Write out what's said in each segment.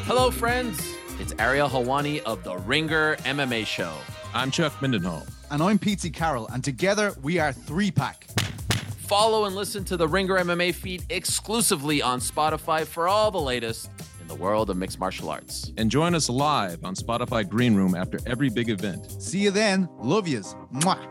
Hello, friends. It's Ariel Helwani of The Ringer MMA Show. I'm Chuck Mindenhall. And I'm Petey Carroll, and together we are 3-Pack. Follow and listen to the Ringer MMA feed exclusively on Spotify for all the latest in the world of mixed martial arts. And join us live on Spotify Green Room after every big event. See you then. Love yous. Mwah.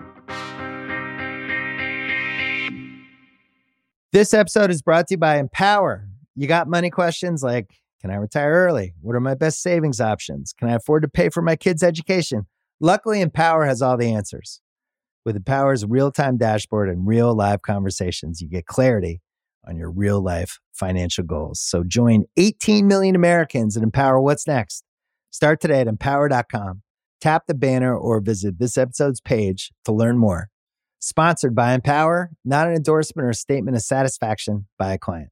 This episode is brought to you by Empower. You got money questions like, can I retire early? What are my best savings options? Can I afford to pay for my kids' education? Luckily, Empower has all the answers. With Empower's real-time dashboard and real live conversations, you get clarity on your real-life financial goals. So join 18 million Americans and Empower what's next. Start today at empower.com. Tap the banner or visit this episode's page to learn more. Sponsored by Empower, not an endorsement or a statement of satisfaction by a client.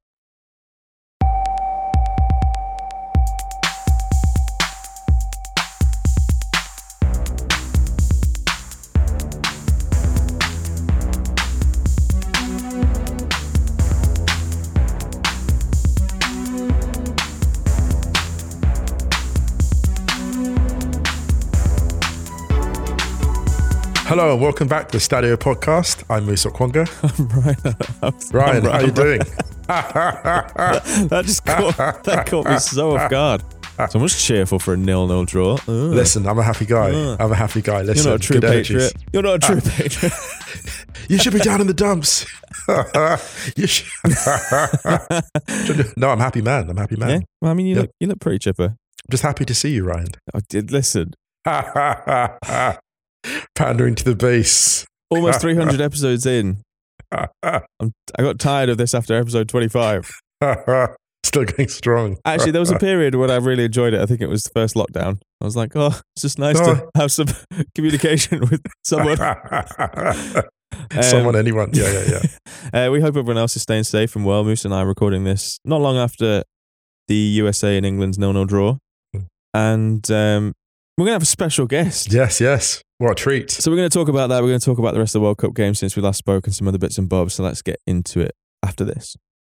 Hello and welcome back to the Stadio podcast. I'm Musa Okwonga. Ryan, how are you doing? that caught me so off guard. So much cheerful for a 0-0 draw. Listen, I'm a happy guy. I'm a happy guy. Listen, you're not a true patriot. You're not a true patriot. You should be down in the dumps. You should. No, I'm a happy man. I'm a happy man. Yeah? Well, I mean, you look pretty chipper. I'm just happy to see you, Ryan. I did listen. Pandering to the base. Almost 300 episodes in. I got tired of this after episode 25. Still going strong. Actually, there was a period when I really enjoyed it. I think it was the first lockdown. I was like, oh, it's just nice to have some communication with someone. Anyone. Yeah. We hope everyone else is staying safe and well. Moose and I are recording this not long after the USA and England's 0-0 draw. And we're going to have a special guest. Yes. What a treat. So we're going to talk about that. We're going to talk about the rest of the World Cup games since we last spoke and some other bits and bobs. So let's get into it after this.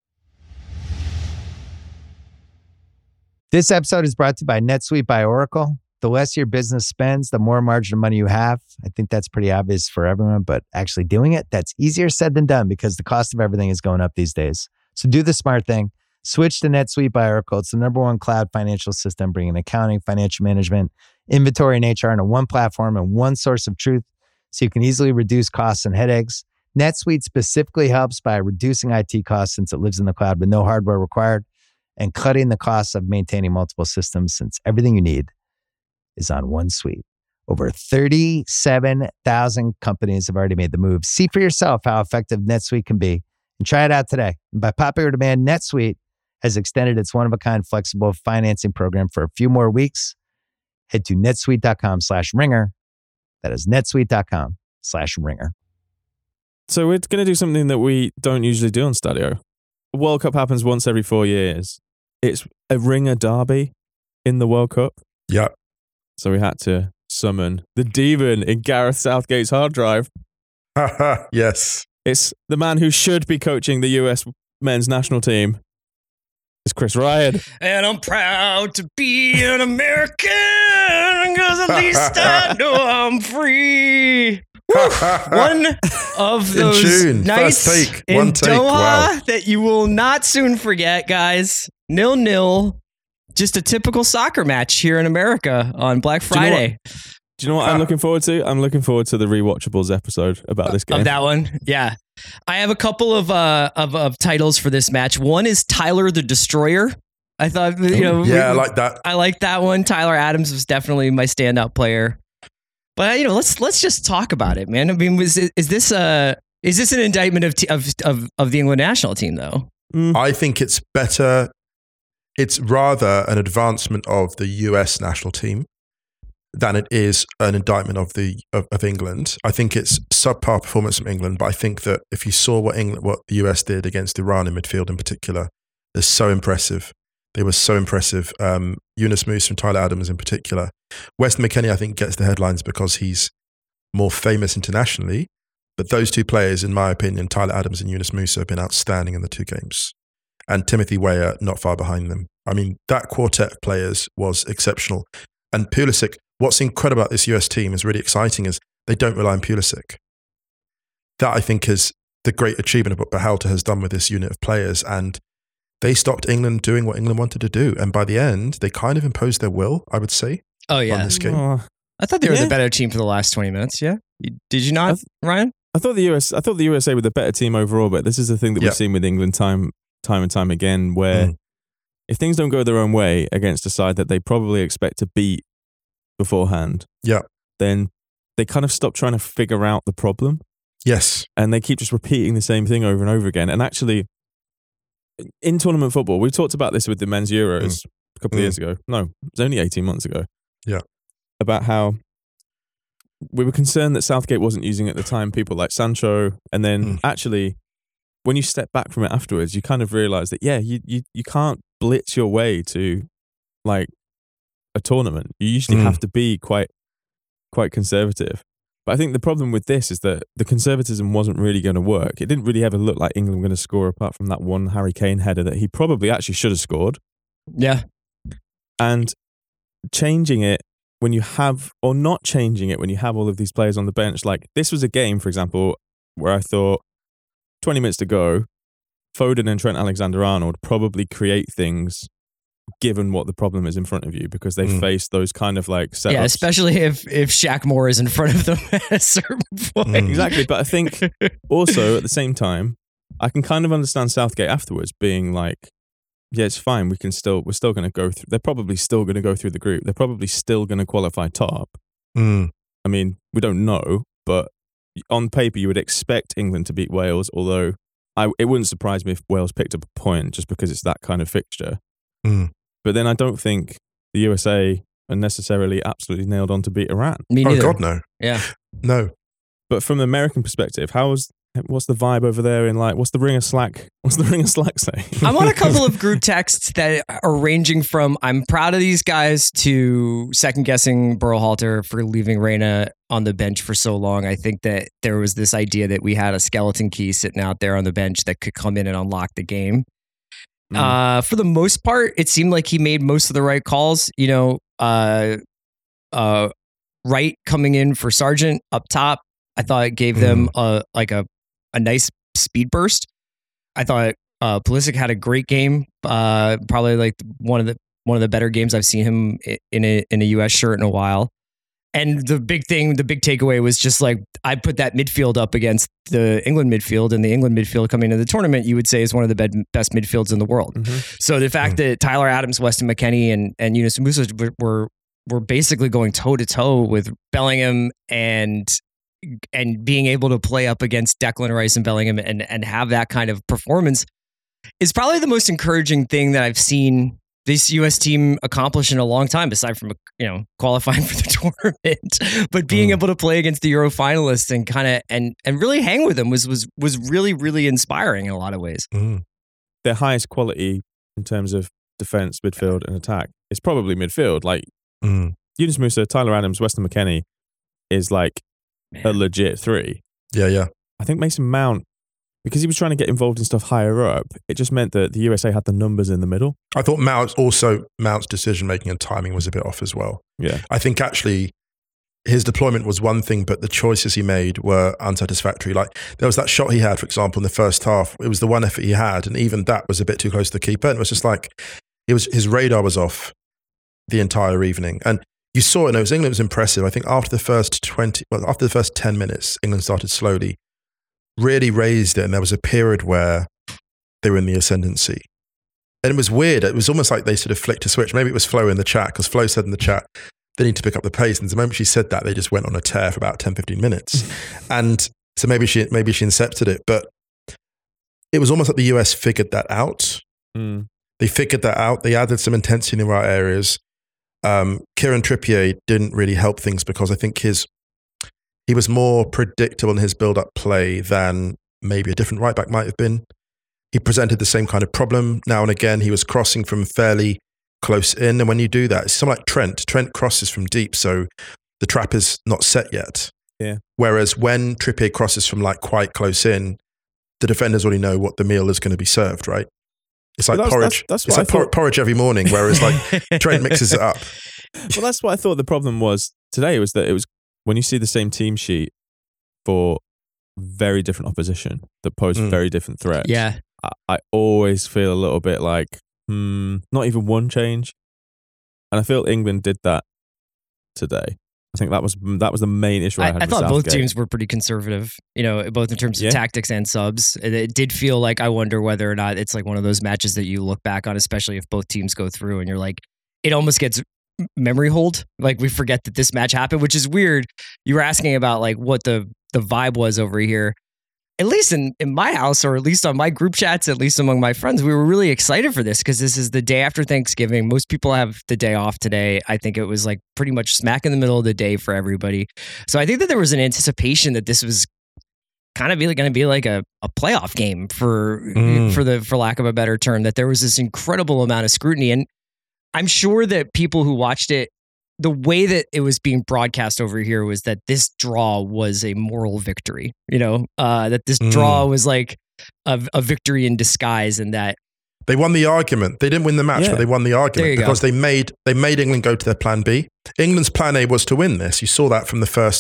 This episode is brought to you by NetSuite by Oracle. The less your business spends, the more margin of money you have. I think that's pretty obvious for everyone, but actually doing it, that's easier said than done because the cost of everything is going up these days. So do the smart thing. Switch to NetSuite by Oracle. It's the #1 cloud financial system, bringing accounting, financial management, inventory, and HR into one platform and one source of truth so you can easily reduce costs and headaches. NetSuite specifically helps by reducing IT costs since it lives in the cloud with no hardware required and cutting the costs of maintaining multiple systems since everything you need is on one suite. Over 37,000 companies have already made the move. See for yourself how effective NetSuite can be and try it out today. And by popular demand, NetSuite has extended its one-of-a-kind flexible financing program for a few more weeks. Head to netsuite.com/ringer. That is netsuite.com/ringer. So we're going to do something that we don't usually do on Stadio. The World Cup happens once every 4 years. It's a Ringer derby in the World Cup. Yeah. So we had to summon the demon in Gareth Southgate's hard drive. Yes. It's the man who should be coaching the US men's national team. It's Chris Ryan. And I'm proud to be an American because at least I know I'm free. One of those nights in Doha that you will not soon forget, guys. 0-0. Just a typical soccer match here in America on Black Friday. Do you know what I'm looking forward to? I'm looking forward to the Rewatchables episode about this game. Of that one, yeah. I have a couple of titles for this match. One is Tyler the Destroyer. I thought, I like that. I like that one. Tyler Adams was definitely my standout player. But let's just talk about it, man. I mean, is this an indictment of the England national team though? I think it's better. It's rather an advancement of the US national team than it is an indictment of England. I think it's subpar performance from England, but I think that if you saw what the US did against Iran in midfield in particular, they're so impressive. They were so impressive. Yunus Musa and Tyler Adams in particular. Weston McKennie, I think, gets the headlines because he's more famous internationally. But those two players, in my opinion, Tyler Adams and Yunus Musa, have been outstanding in the two games. And Timothy Weah not far behind them. I mean, that quartet of players was exceptional. And Pulisic, what's incredible about this US team is really exciting is they don't rely on Pulisic. That I think is the great achievement of what Berhalter has done with this unit of players. And they stopped England doing what England wanted to do. And by the end, they kind of imposed their will, I would say, on this game. I thought they were the better team for the last 20 minutes, yeah? Did you not, Ryan? I thought the USA were the better team overall, but this is the thing that we've seen with England time and time again, where if things don't go their own way against a side that they probably expect to beat beforehand, then they kind of stop trying to figure out the problem. Yes. And they keep just repeating the same thing over and over again. And actually, in tournament football, we talked about this with the men's Euros a couple of years ago. No, it was only 18 months ago. Yeah. About how we were concerned that Southgate wasn't using at the time people like Sancho. And then actually, when you step back from it afterwards, you kind of realize that, you can't blitz your way to like a tournament. You usually have to be quite conservative. But I think the problem with this is that the conservatism wasn't really going to work. It didn't really ever look like England were going to score apart from that one Harry Kane header that he probably actually should have scored. Yeah. And changing it when you have, or not changing it when you have all of these players on the bench. Like this was a game, for example, where I thought 20 minutes to go, Foden and Trent Alexander-Arnold probably create things given what the problem is in front of you, because they face those kind of like setups. Yeah, especially if Shaq Moore is in front of them at a certain point. Exactly. But I think also at the same time, I can kind of understand Southgate afterwards being like, yeah, it's fine. We're still going to go through. They're probably still going to go through the group. They're probably still going to qualify top. I mean, we don't know, but on paper, you would expect England to beat Wales, although it wouldn't surprise me if Wales picked up a point just because it's that kind of fixture. But then I don't think the USA are necessarily absolutely nailed on to beat Iran. Me neither. Oh, God, no. Yeah. No. But from the American perspective, what's the vibe over there in like, what's the ring of slack say? I'm on a couple of group texts that are ranging from I'm proud of these guys to second guessing Berhalter for leaving Reina on the bench for so long. I think that there was this idea that we had a skeleton key sitting out there on the bench that could come in and unlock the game. For the most part, it seemed like he made most of the right calls. You know, Wright coming in for Sargent up top, I thought it gave them a nice speed burst. I thought Pulisic had a great game. Probably like one of the better games I've seen him in a US shirt in a while. And the big takeaway was just like, I put that midfield up against the England midfield, and the England midfield coming into the tournament, you would say is one of the best midfields in the world. So the fact that Tyler Adams, Weston McKennie, and Yunus Musa were basically going toe to toe with Bellingham and being able to play up against Declan Rice and Bellingham and have that kind of performance is probably the most encouraging thing that I've seen this U.S. team accomplish in a long time, aside from, qualifying for the tournament. But being able to play against the Euro finalists and kind of and really hang with them was really, really inspiring in a lot of ways. Their highest quality in terms of defense, midfield, and attack is probably midfield. Like Yunus Musa, Tyler Adams, Weston McKennie is like a legit three. Yeah. I think Mason Mount, because he was trying to get involved in stuff higher up, it just meant that the USA had the numbers in the middle. I thought Mount's decision-making and timing was a bit off as well. Yeah. I think actually his deployment was one thing, but the choices he made were unsatisfactory. Like there was that shot he had, for example, in the first half. It was the one effort he had, and even that was a bit too close to the keeper. And it was just like, his radar was off the entire evening. And you saw it, and England was impressive. I think after the first 10 minutes, England started slowly, really raised it, and there was a period where they were in the ascendancy. And it was weird. It was almost like they sort of flicked a switch. Maybe it was Flo in the chat, because Flo said in the chat, they need to pick up the pace. And the moment she said that, they just went on a tear for about 10, 15 minutes. And so maybe she incepted it. But it was almost like the US figured that out. They figured that out. They added some intensity in the right areas. Kieran Trippier didn't really help things, because I think he was more predictable in his build-up play than maybe a different right-back might have been. He presented the same kind of problem. Now and again, he was crossing from fairly close in. And when you do that, it's someone like Trent crosses from deep, so the trap is not set yet. Yeah. Whereas when Trippier crosses from like quite close in, the defenders already know what the meal is going to be served, right? It's like But porridge. That's It's what like porridge every morning, whereas like Trent mixes it up. Well, that's what I thought the problem was today, was that it was when you see the same team sheet for very different opposition that pose very different threats. Yeah. I always feel a little bit like, not even one change. And I feel England did that today. I think that was the main issue I had with thought both Southgate. teams were pretty conservative, both in terms of Yeah. tactics and subs. It did feel like, I wonder whether or not it's like one of those matches that you look back on, especially if both teams go through and you're like, it almost gets memory hold. Like we forget that this match happened, which is weird. You were asking about like what the vibe was over here. At least in my house, or at least on my group chats, at least among my friends, we were really excited for this because this is the day after Thanksgiving. Most people have the day off today. I think it was like pretty much smack in the middle of the day for everybody. So I think that there was an anticipation that this was kind of going to be like a playoff game for lack of a better term, that there was this incredible amount of scrutiny. And I'm sure that people who watched it, the way that it was being broadcast over here was that this draw was a moral victory, that this draw was like a victory in disguise, and that they won the argument. They didn't win the match, but they won the argument because they made England go to their plan B. England's plan A was to win this. You saw that from the first,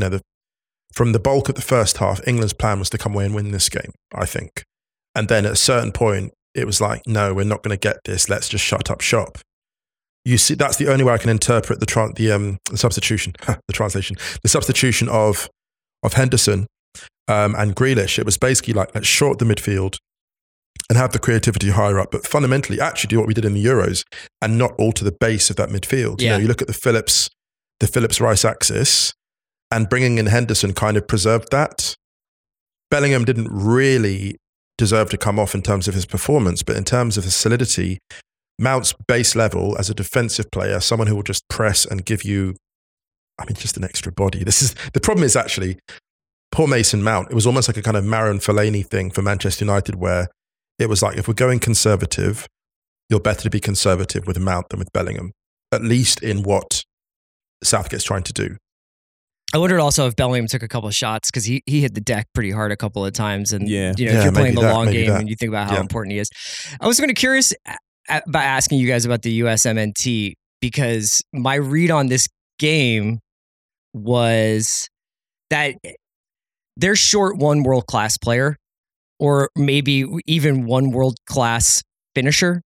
from the bulk of the first half, England's plan was to come away and win this game, I think. And then at a certain point, it was like, no, we're not going to get this. Let's just shut up shop. You see, that's the only way I can interpret the substitution, the substitution of Henderson and Grealish. It was basically like, let's short the midfield and have the creativity higher up, but fundamentally actually do what we did in the Euros and not alter the base of that midfield. Yeah. You look at the Phillips-Rice axis, and bringing in Henderson kind of preserved that. Bellingham didn't really deserve to come off in terms of his performance, but in terms of his solidity, Mount's base level as a defensive player, someone who will just press and give you, just an extra body. The problem is actually, poor Mason Mount, it was almost like a kind of Marouane Fellaini thing for Manchester United, where it was like, if we're going conservative, you're better to be conservative with Mount than with Bellingham, at least in what Southgate's trying to do. I wondered also if Bellingham took a couple of shots, because he hit the deck pretty hard a couple of times. And if you're playing the long game and you think about how important he is. I was kind of curious about asking you guys about the USMNT, because my read on this game was that they're short one world-class player, or maybe even one world-class finisher.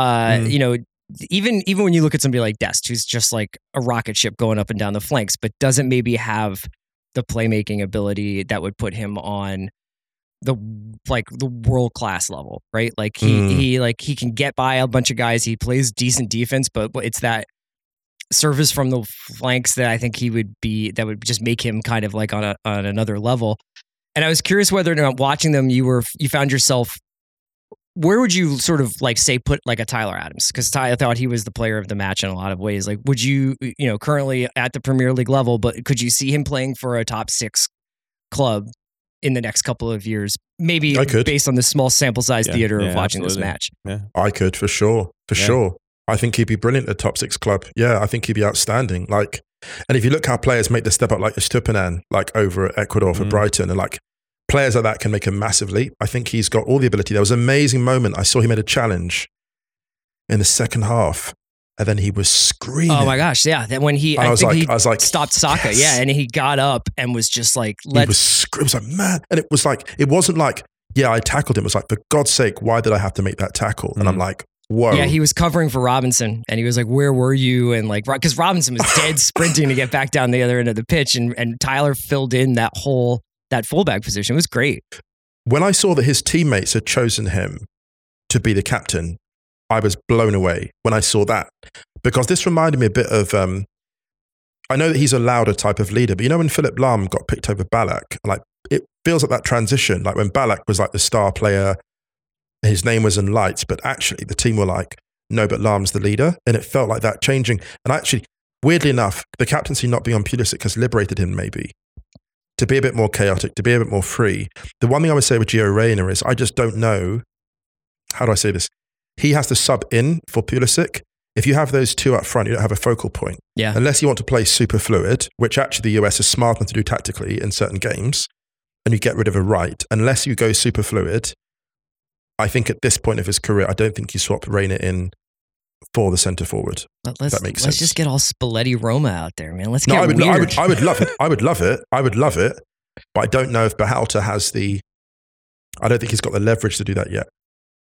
Even when you look at somebody like Dest, who's just like a rocket ship going up and down the flanks, but doesn't maybe have the playmaking ability that would put him on the world-class level, right? Like he can get by a bunch of guys. He plays decent defense, but it's that service from the flanks that I think that would just make him kind of like on another level. And I was curious whether or not watching them, you found yourself, where would you sort of like say put like a Tyler Adams? Because I thought he was the player of the match in a lot of ways. Like, would you, currently at the Premier League level, but could you see him playing for a top 6 club in the next couple of years? Maybe based on the small sample size theater of watching this match. Yeah. I could, for sure. Sure. I think he'd be brilliant at a top 6 club. Yeah, I think he'd be outstanding. Like, and if you look how players make the step up, like Estupiñán, like over at Ecuador for Brighton, and like players like that can make a massive leap. I think he's got all the ability. There was an amazing moment. I saw him at a challenge in the second half, and then he was screaming. Oh my gosh, yeah. Then when I was like, stopped Saka, yes. and he got up and was just like, it was like, man. And it wasn't like, yeah, I tackled him. It was like, for God's sake, why did I have to make that tackle? And I'm like, whoa. Yeah, he was covering for Robinson, and he was like, where were you? And like, because Robinson was dead sprinting to get back down the other end of the pitch, and Tyler filled in that fullback position. It was great. When I saw that his teammates had chosen him to be the captain, I was blown away when I saw that, because this reminded me a bit of, I know that he's a louder type of leader, but when Philipp Lahm got picked over Ballack, like it feels like that transition, like when Ballack was like the star player, his name was in lights, but actually the team were like, no, but Lahm's the leader. And it felt like that changing. And actually, weirdly enough, the captaincy not being on Pulisic has liberated him maybe to be a bit more chaotic, to be a bit more free. The one thing I would say with Gio Reyna is I just don't know, how do I say this? He has to sub in for Pulisic. If you have those two up front, you don't have a focal point. Yeah. Unless you want to play super fluid, which actually the US is smart enough to do tactically in certain games, and you get rid of a right. Unless you go super fluid, I think at this point of his career, I don't think you swap Reina in for the centre forward. That makes sense. Let's just get all Spalletti Roma out there, man. Let's get I would love it. I would love it. But I don't know if Berhalter has I don't think he's got the leverage to do that yet.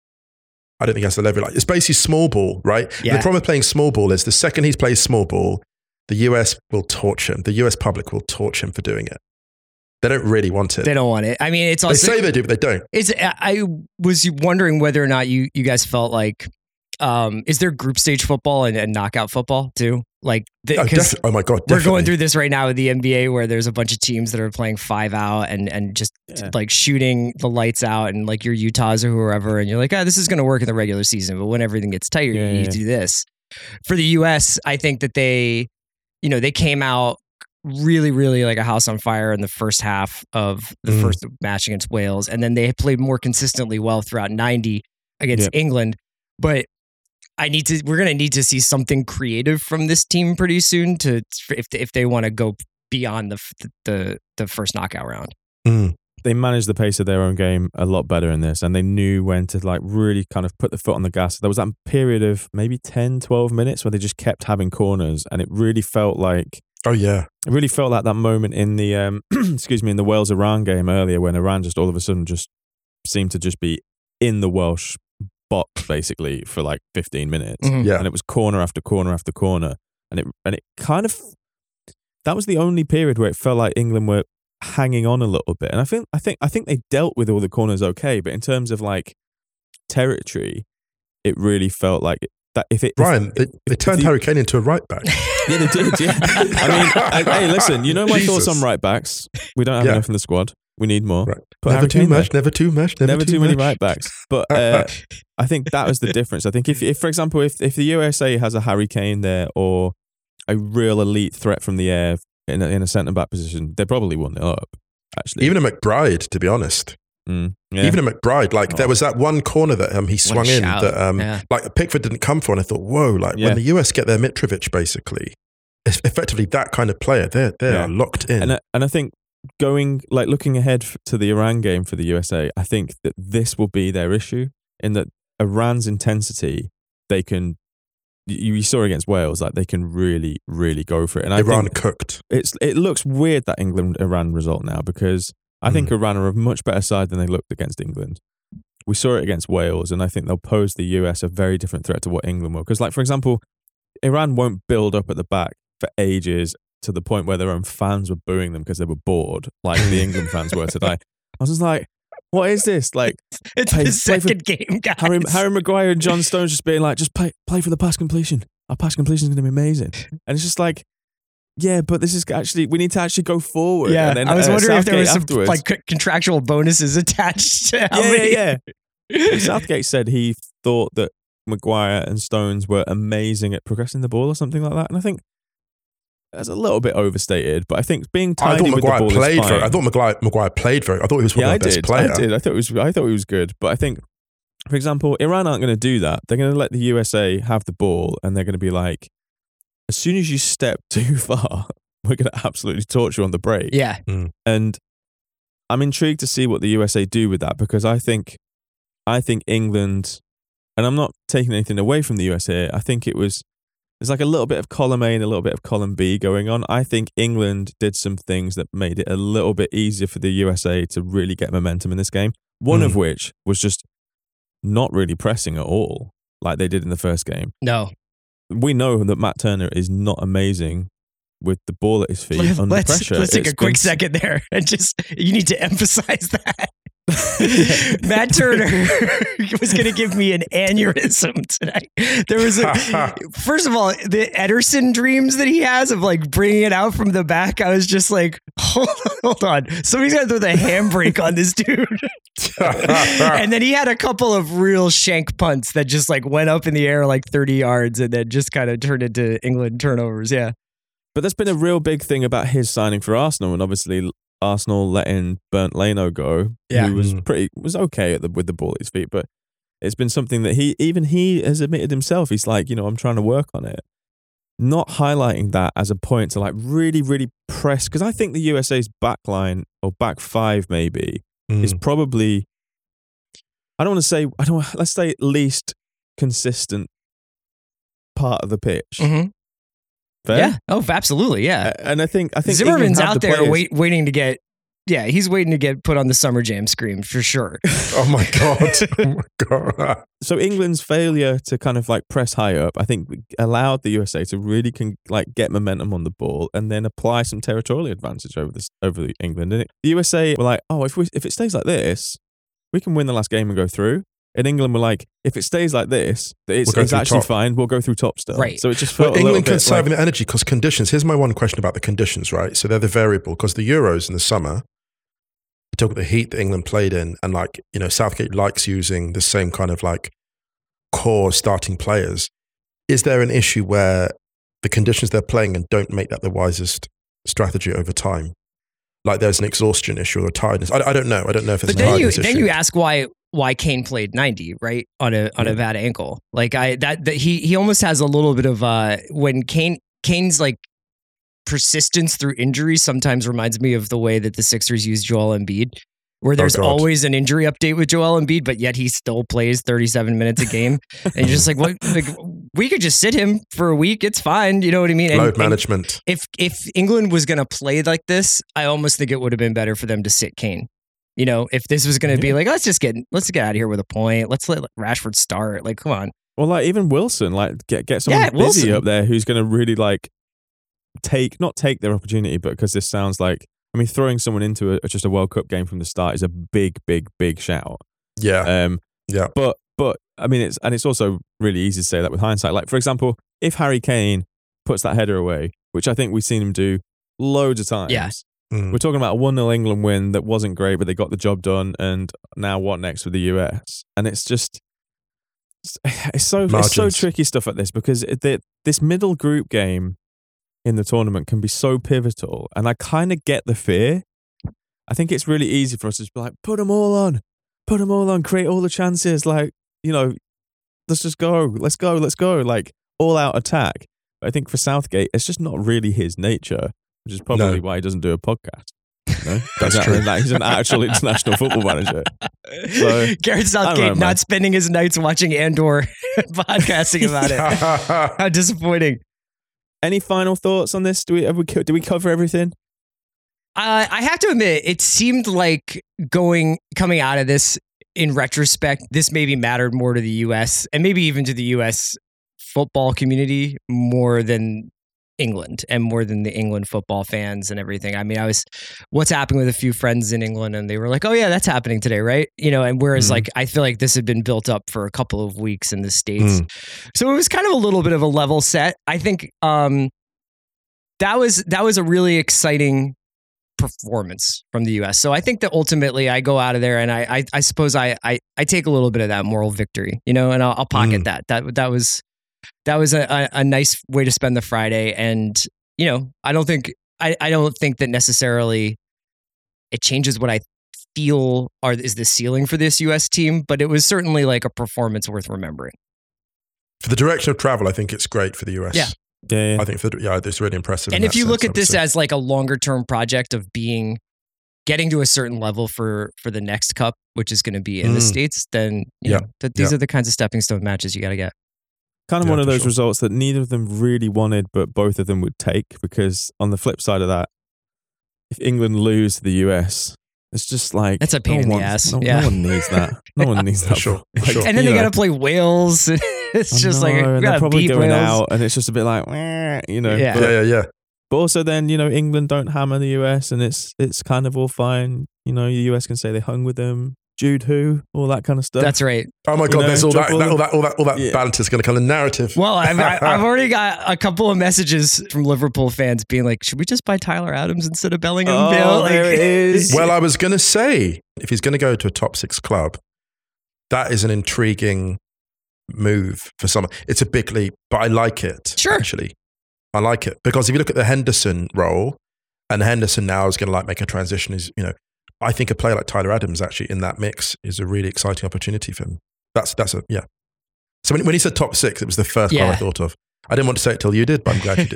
I don't think he has the leverage. It's basically small ball, right? Yeah. The problem with playing small ball is the second he plays small ball, the US will torch him. The US public will torch him for doing it. They don't really want it. They don't want it. I mean, it's also... They say they do, but they don't. I was wondering whether or not you guys felt like... is there group stage football and knockout football too? Like, oh my God, definitely. We're going through this right now with the NBA where there's a bunch of teams that are playing 5 out and just like shooting the lights out, and like your Utahs or whoever, and you're like, this is going to work in the regular season, but when everything gets tighter, you do this. For the US, I think that they came out really, really like a house on fire in the first half of the first match against Wales, and then they played more consistently well throughout 90 against England, but we're going to need to see something creative from this team pretty soon if they want to go beyond the first knockout round. They managed the pace of their own game a lot better in this, and they knew when to like really kind of put the foot on the gas. There was that period of maybe 10, 12 minutes where they just kept having corners, and it really felt like it really felt like that moment in the in the Wales-Iran game earlier, when Iran just all of a sudden just seemed to just be in the Welsh box basically for like 15 minutes. And it was corner after corner after corner, and it kind of, that was the only period where it felt like England were hanging on a little bit. And I think they dealt with all the corners okay, but in terms of like territory, it really felt like that they turned Harry Kane into a right back. Yeah, they did. Yeah, I mean, hey, listen, you know my thoughts on right backs. We don't have enough in the squad. We need more. Right. Never too many right backs. But I think that was the difference. I think if for example, if the USA has a Harry Kane there or a real elite threat from the air in a centre back position, they probably won it up. Actually, even a McBride, to be honest. Even a McBride, like there was that one corner that he swung in that like Pickford didn't come for, and I thought, whoa, like when the US get their Mitrovic, basically, it's effectively that kind of player. They are locked in, and I think. Looking ahead to the Iran game for the USA, I think that this will be their issue, in that Iran's intensity, they can, you saw against Wales, like they can really, really go for it. And Iran cooked. It looks weird, that England-Iran result now, because I think Iran are a much better side than they looked against England. We saw it against Wales, and I think they'll pose the US a very different threat to what England will. Because, like, for example, Iran won't build up at the back for ages, to the point where their own fans were booing them because they were bored, like the England fans were today. I was just like, what is this? Like, it's the second game, guys. Harry Maguire and John Stones just being like, just play for the pass completion. Our pass completion is going to be amazing. And it's just like, yeah, but this is actually, we need to actually go forward. Yeah, and then, I was wondering if there was some afterwards, like contractual bonuses attached to how many. Yeah. Southgate said he thought that Maguire and Stones were amazing at progressing the ball or something like that. And I think, that's a little bit overstated, but I think being tidy with the ball is fine. I thought Maguire played very. I thought he was probably the best player. I did. I thought he was good. But I think, for example, Iran aren't going to do that. They're going to let the USA have the ball, and they're going to be like, as soon as you step too far, we're going to absolutely torch you on the break. Yeah. And I'm intrigued to see what the USA do with that, because I think England, and I'm not taking anything away from the USA. I think there's like a little bit of column A and a little bit of column B going on. I think England did some things that made it a little bit easier for the USA to really get momentum in this game. One of which was just not really pressing at all, like they did in the first game. No. We know that Matt Turner is not amazing with the ball at his feet under pressure. Let's take a quick second there and just, you need to emphasize that. Matt Turner was going to give me an aneurysm tonight. There was first of all, the Ederson dreams that he has of like bringing it out from the back. I was just like, hold on. Somebody's got to throw the handbrake on this dude. And then he had a couple of real shank punts that just like went up in the air like 30 yards and then just kind of turned into England turnovers. Yeah. But there's been a real big thing about his signing for Arsenal, and obviously Arsenal letting Bernd Leno go, who was okay with the ball at his feet, but it's been something that he has admitted himself. He's like, I'm trying to work on it. Not highlighting that as a point to like really, really press, because I think the USA's back line or back five maybe is probably, let's say least consistent part of the pitch. Mm-hmm. Fair? Yeah. Oh, absolutely. Yeah. And I think Zimmerman's England have out the there players. waiting to get. Yeah, he's waiting to get put on the Summer Jam screen for sure. Oh my God. Oh my God. So England's failure to kind of like press high up, I think, allowed the USA to really get momentum on the ball and then apply some territorial advantage over England. And the USA were like, oh, if it stays like this, we can win the last game and go through. And England were like, if it stays like this, it's actually top. Fine. We'll go through top still. Right. So it just felt England bit conserving the energy because conditions. Here's my one question about the conditions, right? So they're the variable because the Euros in the summer, you talk about the heat that England played in, and like, you know, Southgate likes using the same kind of like core starting players. Is there an issue where the conditions they're playing in don't make that the wisest strategy over time? Like there's an exhaustion issue or a tiredness. I don't know. I don't know if it's but a tiredness issue. Then you ask why Kane played 90, right? On a bad ankle. Like he almost has a little bit of when Kane's like persistence through injury sometimes reminds me of the way that the Sixers use Joel Embiid, where there's always an injury update with Joel Embiid, but yet he still plays 37 minutes a game. And you're just like, what? Like, we could just sit him for a week. It's fine. You know what I mean? Load management. If England was going to play like this, I almost think it would have been better for them to sit Kane. You know, if this was going to be like, let's get out of here with a point. Let's let Rashford start. Like, come on. Well, like even Wilson, like get someone busy up there who's going to really like not take their opportunity, but because this sounds like, I mean, throwing someone into just a World Cup game from the start is a big shout. Yeah. Yeah. But I mean, it's also really easy to say that with hindsight. Like, for example, if Harry Kane puts that header away, which I think we've seen him do loads of times. Yeah. We're talking about a 1-0 England win that wasn't great, but they got the job done. And now what next with the US? And it's so tricky stuff like this because this middle group game in the tournament can be so pivotal. And I kind of get the fear. I think it's really easy for us to just be like, put them all on, create all the chances. Like, you know, let's just go. Let's go. Like all out attack. But I think for Southgate, it's just not really his nature, which is probably why he doesn't do a podcast. You know? That's true. Like, he's an actual international football manager. So, Gareth Southgate not spending his nights watching Andor podcasting about it. How disappointing. Any final thoughts on this? Do we cover everything? I have to admit, it seemed like coming out of this in retrospect, this maybe mattered more to the U.S. and maybe even to the U.S. football community more than England and more than the England football fans and everything. I mean, what's happening with a few friends in England and they were like, oh yeah, that's happening today, right? You know, and whereas like, I feel like this had been built up for a couple of weeks in the States. So it was kind of a little bit of a level set. I think that was a really exciting performance from the U.S. So I think that ultimately I go out of there and I suppose I take a little bit of that moral victory, you know, and I'll pocket that. That was a nice way to spend the Friday. And, you know, I don't think that necessarily it changes what I feel is the ceiling for this U.S. team, but it was certainly like a performance worth remembering. For the direction of travel, I think it's great for the US. Yeah. Yeah. I think it's really impressive. And if you look at this as like a longer term project of getting to a certain level for the next cup, which is going to be in the States, then you know these are the kinds of stepping stone matches you got to get. Kind of one of those results that neither of them really wanted, but both of them would take, because on the flip side of that, if England lose to the US, it's just like... That's a pain in the ass. No one needs that. No one needs that. Sure. And then they got to play Wales. It's just like, we got to beat going Wales. out, and it's just a bit like, you know. Yeah. Yeah. But also then, you know, England don't hammer the US, and it's kind of all fine. You know, the US can say they hung with them. Jude who? All that kind of stuff. That's right. Oh my God, there's all that banter's going to come in narrative. Well, I've already got a couple of messages from Liverpool fans being like, should we just buy Tyler Adams instead of Bellingham? Oh, there it is. Well, I was going to say, if he's going to go to a top 6 club, that is an intriguing move for someone. It's a big leap, but I like it. Sure. Actually, I like it because if you look at the Henderson role, and Henderson now is going to like make a transition, is, you know, I think a player like Tyler Adams actually in that mix is a really exciting opportunity for him. That's yeah. So when he said top 6, it was the first one I thought of. I didn't want to say it till you did, but I'm glad you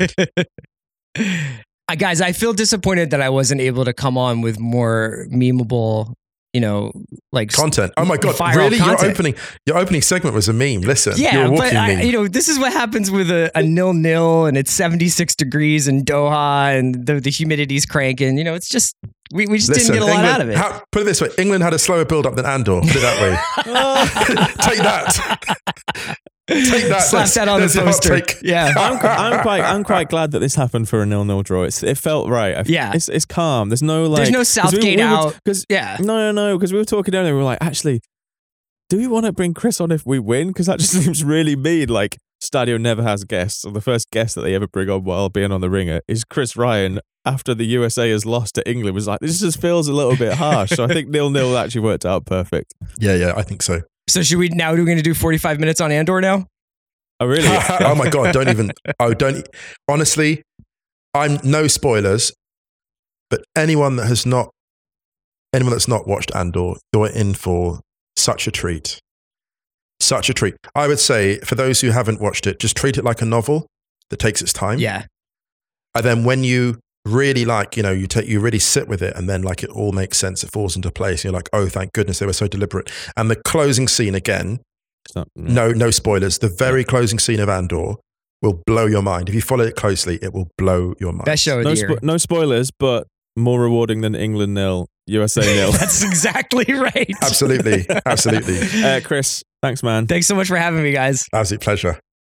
did. Guys, I feel disappointed that I wasn't able to come on with more memeable like content. Oh my God. viral Really? content. Your opening segment was a meme. Listen, Yeah, you're a but walking meme. this is what happens with a 0-0 and it's 76 degrees in Doha and the humidity's cranking. It's just we just didn't get a lot out of it. Put it this way: England had a slower build-up than Andor. Put it that way. Take that. Take that. Slap that on the There's your hot poster. take. Yeah. I'm quite glad that this happened for a 0-0 draw. It felt right. Yeah. It's calm. There's no like. There's no Southgate out. Yeah. No. Because we were talking earlier. We were like, actually, do we want to bring Chris on if we win? Because that just seems really mean. Like, Stadio never has guests. So the first guest that they ever bring on while being on the Ringer is Chris Ryan. After the USA has lost to England, was like, this just feels a little bit harsh. So I think 0-0 actually worked out perfect. Yeah, I think so. So we're going to do 45 minutes on Andor now? Oh, really? Oh my God, honestly, I'm no spoilers, but anyone that's not watched Andor, you're in for such a treat. Such a treat. I would say for those who haven't watched it, just treat it like a novel that takes its time. Yeah. And then when you really you really sit with it and then like it all makes sense, it falls into place. You're like, oh, thank goodness they were so deliberate. And the closing scene again, no spoilers. The very closing scene of Andor will blow your mind. If you follow it closely, it will blow your mind. Best show of the year. No spoilers, but more rewarding than England 0, USA 0. That's exactly right. Absolutely. Chris, thanks, man. Thanks so much for having me, guys. Absolute pleasure.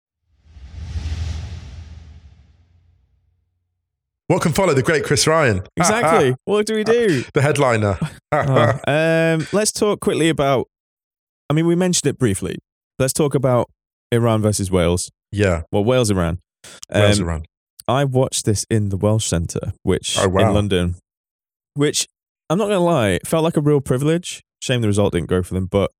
What can follow the great Chris Ryan? Exactly. What do we do? The headliner. Let's talk quickly about, we mentioned it briefly. Let's talk about Iran versus Wales. Yeah. Well, Wales-Iran. Wales-Iran. I watched this in the Welsh Centre, in London, which, I'm not going to lie, it felt like a real privilege. Shame the result didn't go for them, but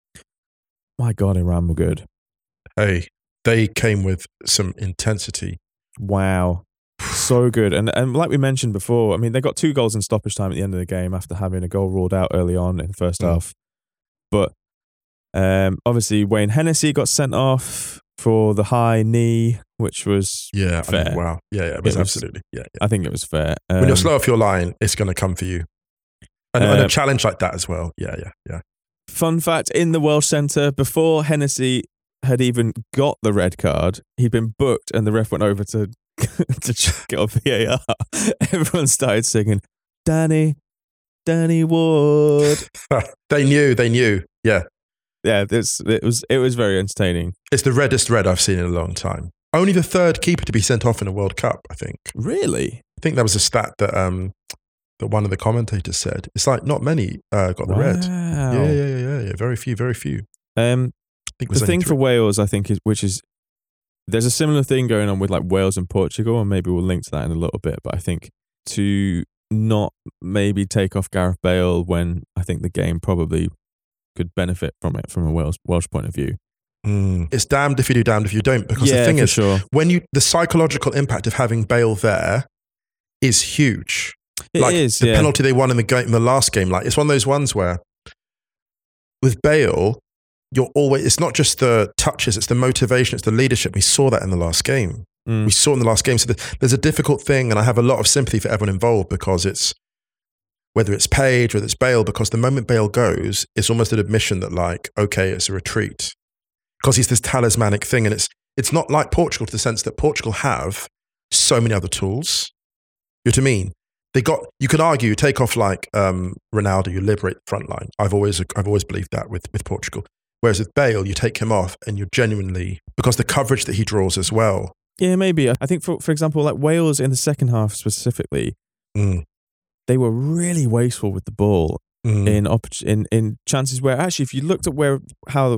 my God, Iran were good. Hey, they came with some intensity. Wow. So good. And like we mentioned before, they got 2 goals in stoppage time at the end of the game after having a goal ruled out early on in the first half. But obviously Wayne Hennessy got sent off for the high knee, which was fair. Wow. Yeah, it was absolutely. Yeah. I think it was fair. When you're slow off your line, it's going to come for you. And a challenge like that as well. Yeah. Fun fact, in the Welsh Centre, before Hennessy had even got the red card, he'd been booked and the ref went over to check it on VAR. Everyone started singing, Danny Ward. They knew. Yeah. Yeah, it was very entertaining. It's the reddest red I've seen in a long time. Only the third keeper to be sent off in a World Cup, I think. Really? I think that was a stat that one of the commentators said. It's like not many got the red. Yeah. Very few. The thing for Wales, I think, there's a similar thing going on with like Wales and Portugal, and maybe we'll link to that in a little bit. But I think to not maybe take off Gareth Bale when I think the game probably could benefit from it from a Welsh point of view. It's damned if you do, damned if you don't. Because the thing is, the psychological impact of having Bale there is huge. It is. The penalty they won in the last game. Like, it's one of those ones where with Bale, it's not just the touches, it's the motivation, it's the leadership. We saw that in the last game. We saw in the last game. So there's a difficult thing, and I have a lot of sympathy for everyone involved because it's, whether it's Page, whether it's Bale, because the moment Bale goes, it's almost an admission that like, okay, it's a retreat. Because he's this talismanic thing, and it's not like Portugal to the sense that Portugal have so many other tools. You know what I mean? You can argue, take off like Ronaldo, you liberate the front line. I've always believed that with Portugal. Whereas with Bale, you take him off and you're genuinely, because the coverage that he draws as well. Yeah, maybe. I think, for example, like Wales in the second half specifically, they were really wasteful with the ball in chances where actually, if you looked at how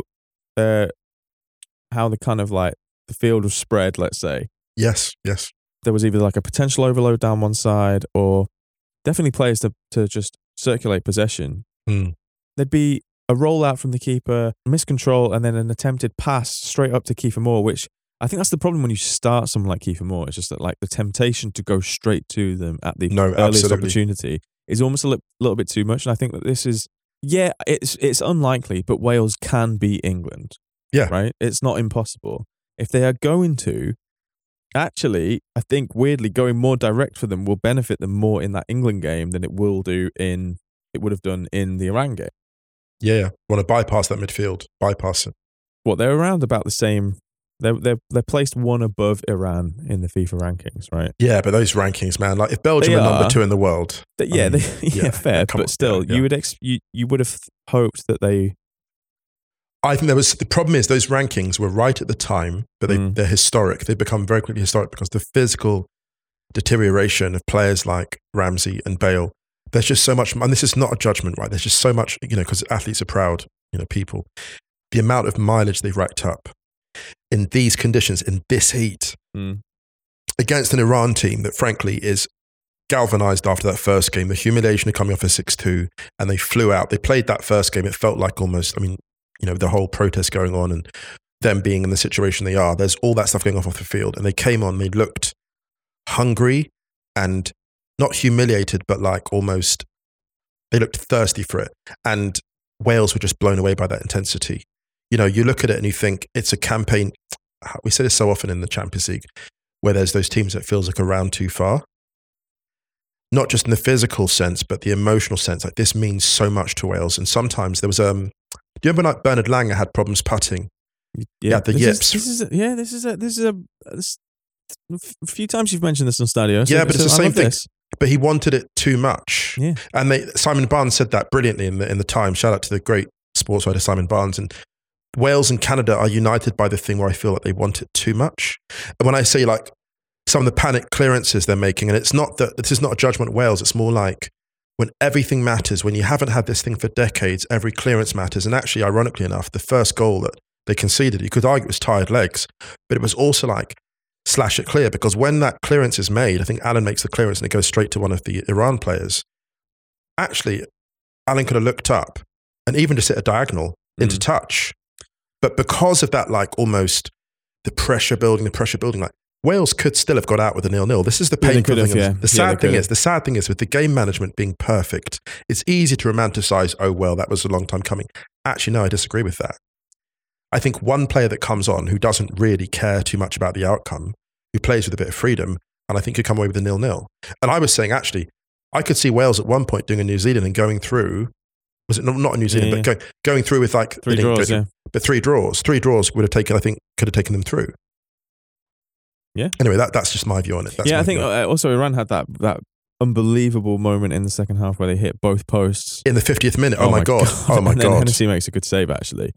the kind of like the field was spread, let's say. Yes. There was either like a potential overload down one side or definitely players to just circulate possession. There'd be a rollout from the keeper, miscontrol, and then an attempted pass straight up to Kiefer Moore, which I think that's the problem when you start someone like Kiefer Moore. It's just that like the temptation to go straight to them at the earliest opportunity is almost a little bit too much. And I think that this is, it's unlikely, but Wales can beat England. Yeah. Right? It's not impossible. If they are going to, actually, I think weirdly going more direct for them will benefit them more in that England game than it will do in it would have done in the Iran game. Yeah. Want to bypass that midfield, bypass it. What, they're around about the same. They're placed one above Iran in the FIFA rankings, right? Yeah, but those rankings, man, like if Belgium are number 2 in the world, fair, but still, you would have hoped that they. I think the problem is those rankings were right at the time, but they're historic. They become very quickly historic because the physical deterioration of players like Ramsey and Bale. There's just so much, and this is not a judgment, right? There's just so much, because athletes are proud, people. The amount of mileage they've racked up in these conditions, in this heat, against an Iran team that frankly is galvanized after that first game, the humiliation of coming off a 6-2, and they flew out. They played that first game. It felt like almost, the whole protest going on and them being in the situation they are. There's all that stuff going off the field. And they came on, they looked hungry and not humiliated, but like almost, they looked thirsty for it. And Wales were just blown away by that intensity. You look at it and you think it's a campaign. We say this so often in the Champions League, where there's those teams that feels like a round too far. Not just in the physical sense, but the emotional sense. Like this means so much to Wales. And sometimes there was, do you remember like Bernard Langer had problems putting? Yeah, the yips. This is a few times you've mentioned this on Stadio. So, yeah, but it's the same thing. This. But he wanted it too much. Yeah. And Simon Barnes said that brilliantly in the Times. Shout out to the great sports writer Simon Barnes. And Wales and Canada are united by the thing where I feel like they want it too much. And when I say like some of the panic clearances they're making, and it's not that this is not a judgment of Wales, it's more like when everything matters, when you haven't had this thing for decades, every clearance matters. And actually, ironically enough, the first goal that they conceded, you could argue it was tired legs, but it was also like slash it clear, because when that clearance is made, I think Alan makes the clearance and it goes straight to one of the Iran players. Actually, Alan could have looked up and even just hit a diagonal into touch. But because of that, like almost the pressure building, like Wales could still have got out with a 0-0. This is the painful thing. Yeah. The sad thing is with the game management being perfect, it's easy to romanticize, oh, well, that was a long time coming. Actually, no, I disagree with that. I think one player that comes on who doesn't really care too much about the outcome, who plays with a bit of freedom, and I think could come away with a 0-0. And I was saying, actually, I could see Wales at one point doing a New Zealand and going through, was it not a New Zealand, but going through with like 3 draws, but 3 draws. 3 draws would have taken, I think, could have taken them through. Yeah. Anyway, that's just my view on it. I think also Iran had that unbelievable moment in the second half where they hit both posts in the 50th minute. Oh my god! Oh my god! Then Hennessy makes a good save actually.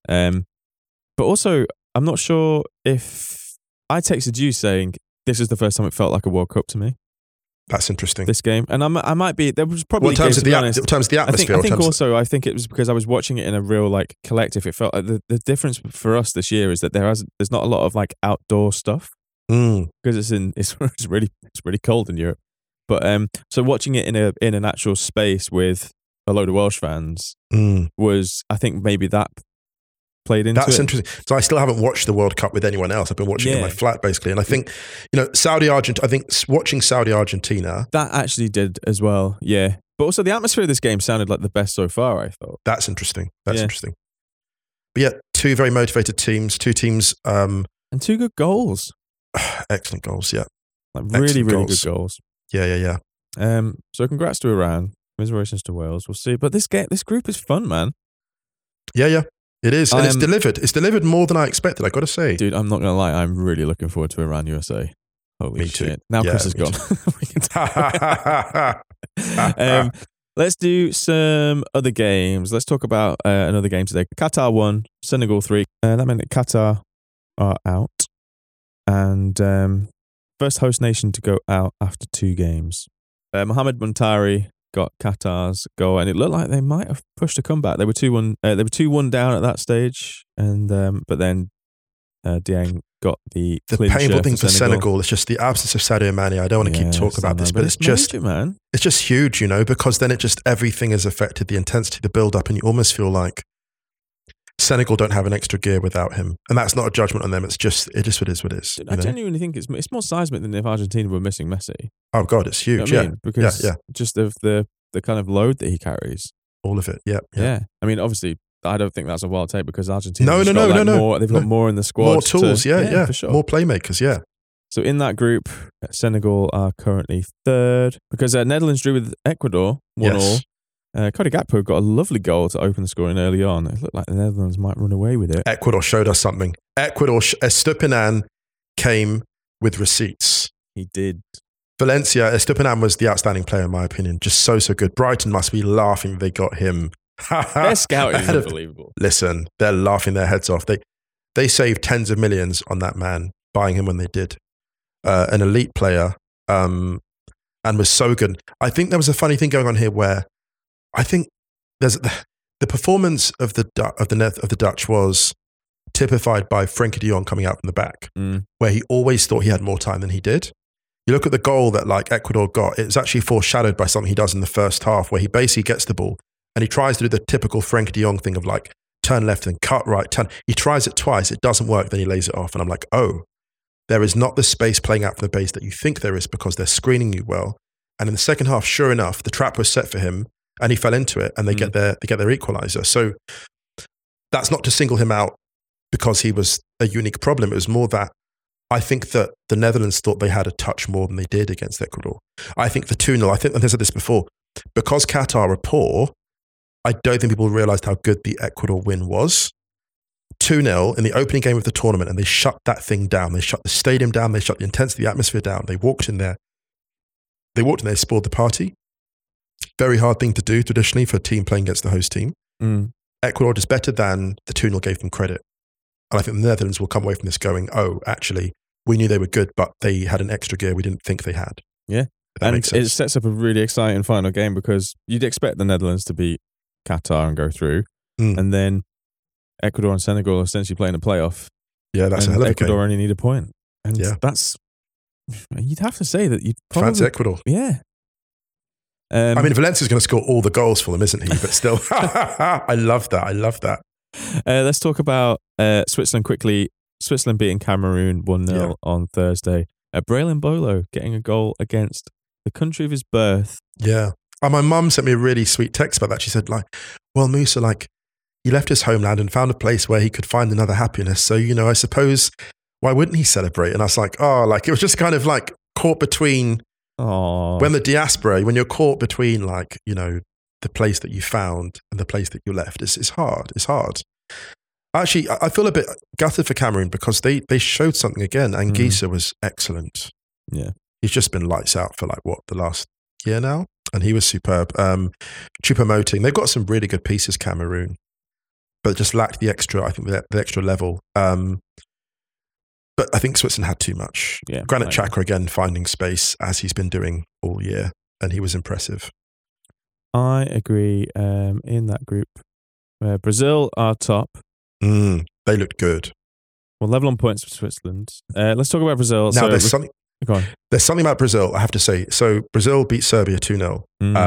But also, I'm not sure if I texted you saying this is the first time it felt like a World Cup to me. That's interesting. This game, and I might be. There was probably in terms of the atmosphere. I think it was because I was watching it in a real like collective. It felt like the difference for us this year is that there's not a lot of like outdoor stuff because it's really cold in Europe. But so watching it in an actual space with a load of Welsh fans was, I think, maybe that played into That's it. interesting. So I still haven't watched the World Cup with anyone else. I've been watching it in my flat basically, and I think watching Saudi Argentina that actually did as well. Yeah, but also the atmosphere of this game sounded like the best so far. I thought that's interesting. Interesting. But yeah, 2 very motivated teams, 2 teams, and 2 good goals. Excellent goals. Yeah, like really good goals. Yeah. So congrats to Iran. Commiserations to Wales. We'll see. But this group is fun, man. Yeah. It is. And it's delivered. It's delivered more than I expected, I got to say. Dude, I'm not going to lie. I'm really looking forward to Iran USA. Holy me shit. Too. Now Chris is gone. Let's do some other games. Let's talk about another game today. Qatar 1, Senegal 3. That meant that Qatar are out. And first host nation to go out after 2 games. Mohamed Muntari got Qatar's goal, and it looked like they might have pushed a comeback. They were 2-1. They were 2-1 down at that stage, and but then Dieng got the painful thing for Senegal is just the absence of Sadio Mane. I don't want to keep talking about this, but it's just major, man. It's just huge, because then it just everything is affected. The intensity, the build up, and you almost feel like Senegal don't have an extra gear without him, and that's not a judgment on them. It's just what it is. Dude, I genuinely think it's more seismic than if Argentina were missing Messi. Oh God, it's huge. You know what I mean? Because just of the kind of load that he carries, all of it. Yeah. I mean, obviously, I don't think that's a wild take because Argentina. No. They've got more in the squad, more tools. For sure. More playmakers. Yeah. So in that group, Senegal are currently 3rd because Netherlands drew with Ecuador 1-1. Cody Gakpo got a lovely goal to open the scoring early on. It looked like the Netherlands might run away with it. Ecuador showed us something. Estupiñán came with receipts. He did. Valencia, Estupiñán was the outstanding player in my opinion. Just so good. Brighton must be laughing they got him. Their scouting is unbelievable. Listen, they're laughing their heads off. They saved tens of millions on that man, buying him when they did. An elite player, and was so good. I think there was a funny thing going on here where I think there's the performance of the Dutch was typified by Frenkie de Jong coming out from the back, where he always thought he had more time than he did. You look at the goal that like Ecuador got, it's actually foreshadowed by something he does in the first half, where he basically gets the ball and he tries to do the typical Frenkie de Jong thing of like turn left and cut right, turn. He tries it twice, it doesn't work, then he lays it off. And I'm like, oh, there is not the space playing out from the base that you think there is because they're screening you well. And in the second half, sure enough, the trap was set for him and he fell into it and they get their equalizer. So that's not to single him out because he was a unique problem. It was more that I think that the Netherlands thought they had a touch more than they did against Ecuador. I think the 2-0, I think I said this before, because Qatar are poor, I don't think people realized how good the Ecuador win was. 2-0 in the opening game of the tournament, and they shut that thing down. They shut the stadium down. They shut the intensity, the atmosphere down. They walked in there. They spoiled the party. Very hard thing to do traditionally for a team playing against the host team. Ecuador is better than the 2-0 gave them credit. And I think the Netherlands will come away from this going, oh, actually, we knew they were good, but they had an extra gear we didn't think they had. Yeah. And it sets up a really exciting final game because you'd expect the Netherlands to beat Qatar and go through. And then Ecuador and Senegal are essentially playing a playoff. Yeah, that's a hell of a game. Ecuador only need a point. And that's, you'd have to say that you'd probably... Fancy Ecuador. Yeah. I mean, Valencia's going to score all the goals for them, isn't he? But still, I love that. Let's talk about Switzerland quickly. Switzerland beating Cameroon 1-0 on Thursday. Braylen Bolo getting a goal against the country of his birth. Yeah. And my mum sent me a really sweet text about that. She said, like, well, Musa, like, he left his homeland and found a place where he could find another happiness. So, you know, I suppose, why wouldn't he celebrate? And I was like, oh, like, it was just kind of like caught between... Aww. When the diaspora, when you're caught between like, you know, the place that you found and the place that you left, it's hard. It's hard. Actually, I feel a bit gutted for Cameroon because they showed something again. Anguissa was excellent. Yeah. He's just been lights out for like, the last year now? And he was superb. Choupo-Moting, they've got some really good pieces, Cameroon, but just lacked the extra, I think, the extra level. But I think Switzerland had too much. Yeah, Granit Xhaka again finding space as he's been doing all year, and he was impressive. I agree. In that group, Brazil are top. They looked good. Well, level on points for Switzerland. Let's talk about Brazil. Now, there's something about Brazil, I have to say. So Brazil beat Serbia 2-0.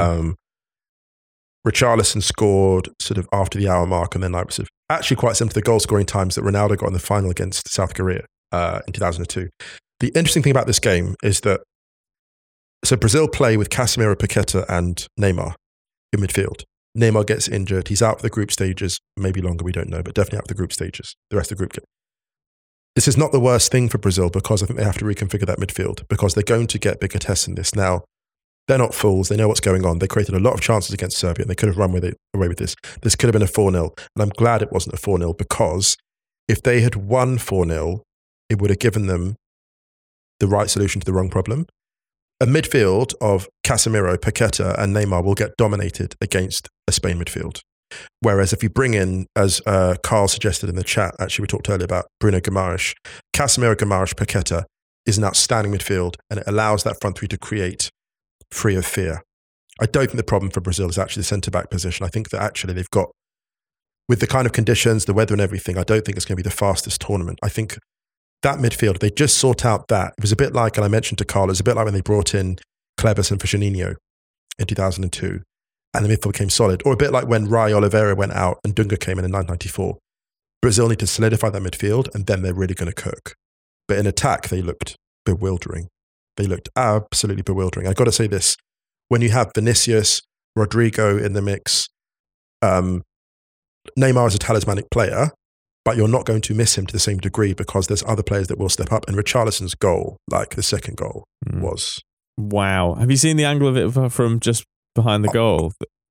Richarlison scored sort of after the hour mark, and then like sort of actually quite similar to the goal scoring times that Ronaldo got in the final against South Korea. In 2002. The interesting thing about this game is that Brazil play with Casemiro, Paqueta and Neymar in midfield. Neymar gets injured. He's out for the group stages, maybe longer, we don't know, but definitely out for the group stages. The rest of the group. This is not the worst thing for Brazil because I think they have to reconfigure that midfield because they're going to get bigger tests in this. Now, they're not fools. They know what's going on. They created a lot of chances against Serbia and they could have run away with this. This could have been a 4-0. And I'm glad it wasn't a 4-0 because if they had won 4-0, it would have given them the right solution to the wrong problem. A midfield of Casemiro, Paqueta and Neymar will get dominated against a Spain midfield. Whereas if you bring in, as Carl suggested in the chat, actually we talked earlier about Bruno Guimaraes, Casemiro, Guimaraes, Paqueta is an outstanding midfield and it allows that front three to create free of fear. I don't think the problem for Brazil is actually the centre-back position. I think that actually they've got, with the kind of conditions, the weather and everything, I don't think it's going to be the fastest tournament. I think that midfield, they just sort out that. It was a bit like, and I mentioned to Carl, it was a bit like when they brought in Cleberson for Juninho in 2002, and the midfield became solid. Or a bit like when Rai Oliveira went out and Dunga came in 1994. Brazil need to solidify that midfield, and then they're really going to cook. But in attack, they looked bewildering. They looked absolutely bewildering. I've got to say this, when you have Vinicius, Rodrigo in the mix, Neymar is a talismanic player, but you're not going to miss him to the same degree because there's other players that will step up. And Richarlison's goal, like the second goal, was... Wow. Have you seen the angle of it from just behind the goal?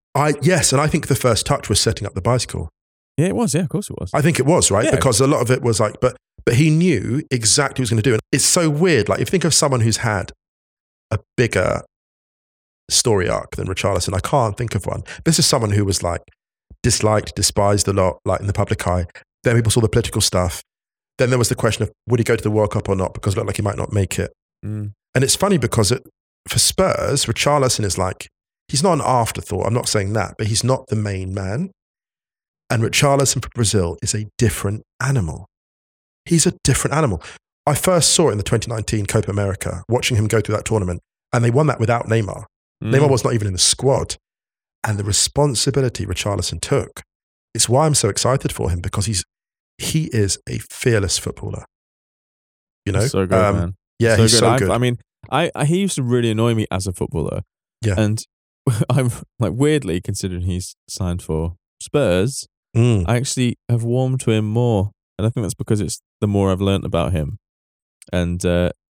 Yes, and I think the first touch was setting up the bicycle. Yeah, it was. Yeah, of course it was. I think it was, right? Yeah. Because a lot of it was like, but he knew exactly what he was going to do. And it's so weird. Like, if you think of someone who's had a bigger story arc than Richarlison, I can't think of one. This is someone who was like disliked, despised a lot, like in the public eye. Then people saw the political stuff. Then there was the question of would he go to the World Cup or not, because it looked like he might not make it. And it's funny because for Spurs, Richarlison is like, he's not an afterthought. I'm not saying that, but he's not the main man. And Richarlison for Brazil is a different animal. He's a different animal. I first saw it in the 2019 Copa America, watching him go through that tournament, and they won that without Neymar. Neymar was not even in the squad. And the responsibility Richarlison took, it's why I'm so excited for him, because he is a fearless footballer. You know? So good, man. Yeah, so he's good. so good. I mean, he used to really annoy me as a footballer. Yeah. And I'm like, weirdly, considering he's signed for Spurs, I actually have warmed to him more. And I think that's because it's the more I've learnt about him. And,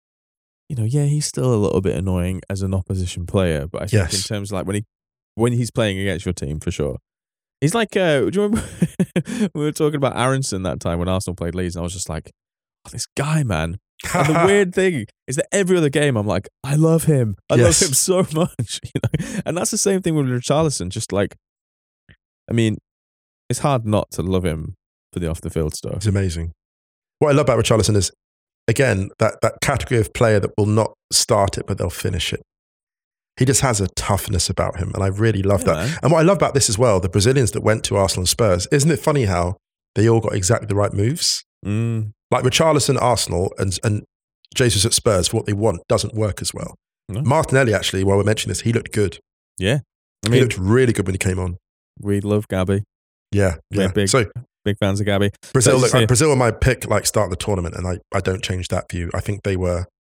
he's still a little bit annoying as an opposition player. But I think in terms of like when he's playing against your team, for sure. He's like, do you remember we were talking about Aronson that time when Arsenal played Leeds? And I was just like, oh, this guy, man. And the weird thing is that every other game, I'm like, I love him. I love him so much. And that's the same thing with Richarlison. Just like, I mean, it's hard not to love him for the off-the-field stuff. It's amazing. What I love about Richarlison is, again, that category of player that will not start it, but they'll finish it. He just has a toughness about him, and I really love that. Man. And what I love about this as well, the Brazilians that went to Arsenal and Spurs, isn't it funny how they all got exactly the right moves? Like Richarlison, Arsenal, and Jesus at Spurs, for what they want, doesn't work as well. No. Martinelli, actually, while we're mentioning this, he looked good. Yeah. I mean, he looked really good when he came on. We love Gabby. Yeah. We're big fans of Gabby. Brazil were my pick, like, start the tournament, and I don't change that view. I think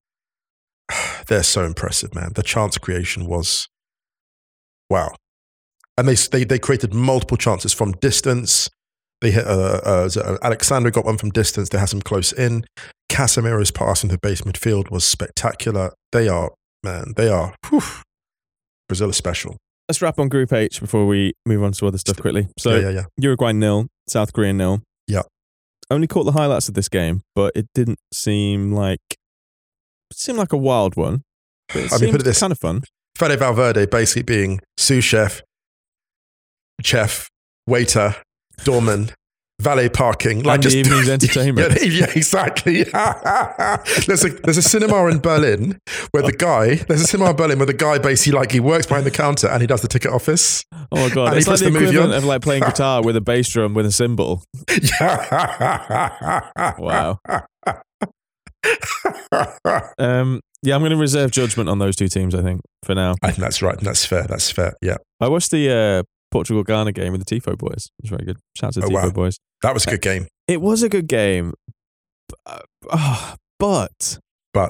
they're so impressive, man. The chance creation was, wow. And they created multiple chances from distance. They hit, Alexandre got one from distance. They had some close in. Casemiro's pass into the base midfield was spectacular. They are, whew, Brazil is special. Let's wrap on Group H before we move on to other stuff quickly. So, Uruguay 0, South Korea 0. Yeah. Only caught the highlights of this game, but it didn't seem like a wild one. But it seemed kind of fun. Fede Valverde basically being sous chef, waiter, doorman, valet parking, like, and just the evening's entertainment. Yeah, exactly. There's a cinema in Berlin where the guy basically, like, he works behind the counter and he does the ticket office. Oh my god, it's like the equivalent of like playing guitar with a bass drum with a cymbal. Wow. I'm going to reserve judgment on those two teams, I think, for now. I think that's right. That's fair. Yeah. I watched the Portugal-Ghana game with the Tifo boys. It was very good. Shout out to the Tifo boys. That was a good game. It was a good game. But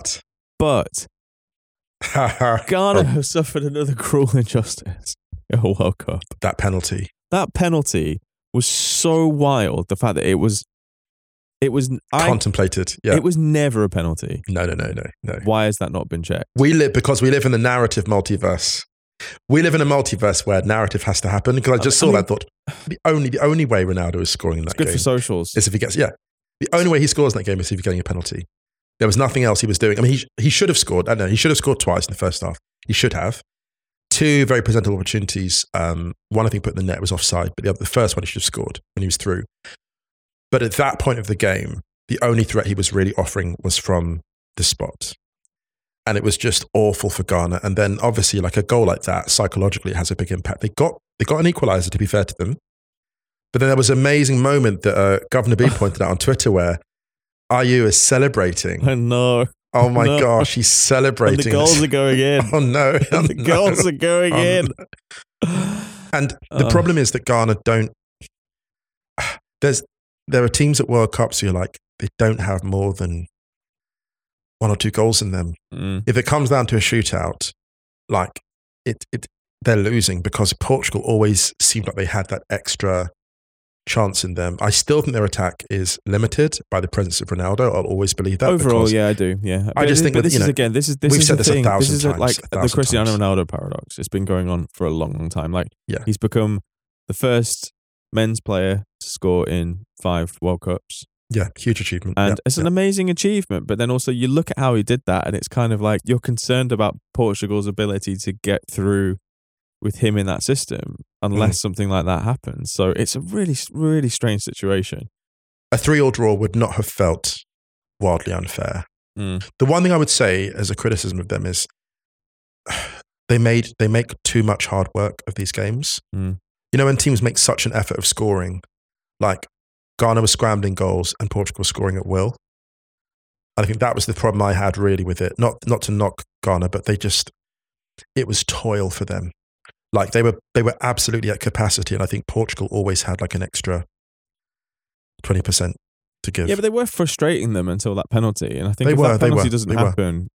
Ghana have suffered another cruel injustice in a World Cup. That penalty was so wild. The fact that it was contemplated. Yeah. It was never a penalty. No. Why has that not been checked? Because we live in the narrative multiverse. We live in a multiverse where narrative has to happen. Because I just saw that and thought, the only way Ronaldo is scoring in that game. It's good for socials. Is if he gets, the only way he scores in that game is if he's getting a penalty. There was nothing else he was doing. I mean, he should have scored. I don't know. He should have scored twice in the first half. He should have. Two very presentable opportunities. One, I think, put in the net, was offside. But the first one he should have scored when he was through. But at that point of the game, the only threat he was really offering was from the spot. And it was just awful for Ghana. And then obviously, like, a goal like that, psychologically, it has a big impact. They got an equaliser, to be fair to them. But then there was an amazing moment that Governor B pointed out on Twitter where Ayew is celebrating. I know. Oh my gosh, he's celebrating. And the goals are going in. Oh no. The goals are going in. And the problem is that Ghana don't... There are teams at World Cups who are like, they don't have more than 1 or 2 goals in them. If it comes down to a shootout, like, they're losing, because Portugal always seemed like they had that extra chance in them. I still think their attack is limited by the presence of Ronaldo. I'll always believe that. Overall, yeah, I do. Yeah, I just think but that, this is again, this is we've said the this thing. 1,000 This is times, like the 1,000 Cristiano times. Ronaldo paradox. It's been going on for a long, long time. Like, Yeah. he's become the first men's player to score in 5 World Cups. Yeah, huge achievement. And yeah, it's an amazing achievement. But then also you look at how he did that, and it's kind of like you're concerned about Portugal's ability to get through with him in that system unless something like that happens. So it's a really, really strange situation. A 3-3 draw would not have felt wildly unfair. Mm. The one thing I would say as a criticism of them is they make too much hard work of these games. Mm. You know, when teams make such an effort of scoring, like Ghana was scrambling goals and Portugal was scoring at will. I think that was the problem I had really with it. Not to knock Ghana, but it was toil for them. Like they were absolutely at capacity, and I think Portugal always had like an extra 20% to give. Yeah, but they were frustrating them until that penalty, and I think if that penalty doesn't happen,